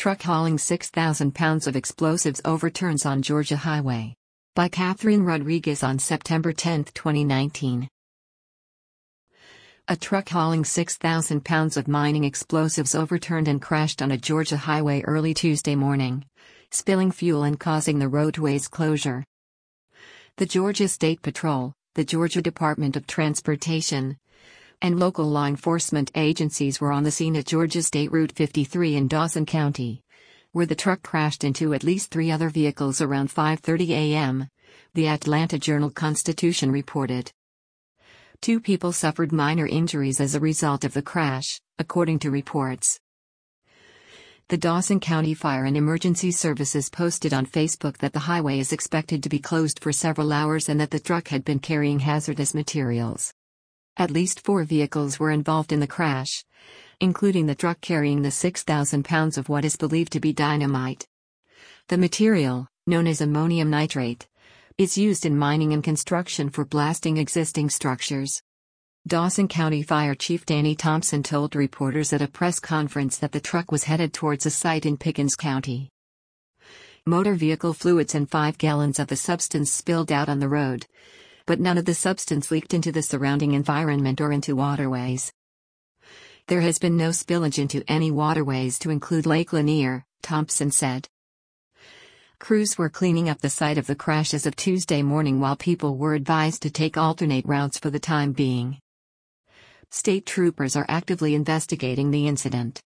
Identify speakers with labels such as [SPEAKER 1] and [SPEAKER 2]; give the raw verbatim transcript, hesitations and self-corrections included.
[SPEAKER 1] Truck hauling six thousand pounds of explosives overturns on Georgia highway. By Catherine Rodriguez on September tenth, twenty nineteen. A truck hauling six thousand pounds of mining explosives overturned and crashed on a Georgia highway early Tuesday morning, spilling fuel and causing the roadway's closure. The Georgia State Patrol, the Georgia Department of Transportation, and local law enforcement agencies were on the scene at Georgia State Route fifty-three in Dawson County, where the truck crashed into at least three other vehicles around five thirty a m, the Atlanta Journal-Constitution reported. Two people suffered minor injuries as a result of the crash, according to reports. The Dawson County Fire and Emergency Services posted on Facebook that the highway is expected to be closed for several hours and that the truck had been carrying hazardous materials. At least four vehicles were involved in the crash, including the truck carrying the six thousand pounds of what is believed to be dynamite. The material, known as ammonium nitrate, is used in mining and construction for blasting existing structures. Dawson County Fire Chief Danny Thompson told reporters at a press conference that the truck was headed towards a site in Pickens County. Motor vehicle fluids and five gallons of the substance spilled out on the road, but none of the substance leaked into the surrounding environment or into waterways. There has been no spillage into any waterways to include Lake Lanier, Thompson said. Crews were cleaning up the site of the crash as of Tuesday morning while people were advised to take alternate routes for the time being. State troopers are actively investigating the incident.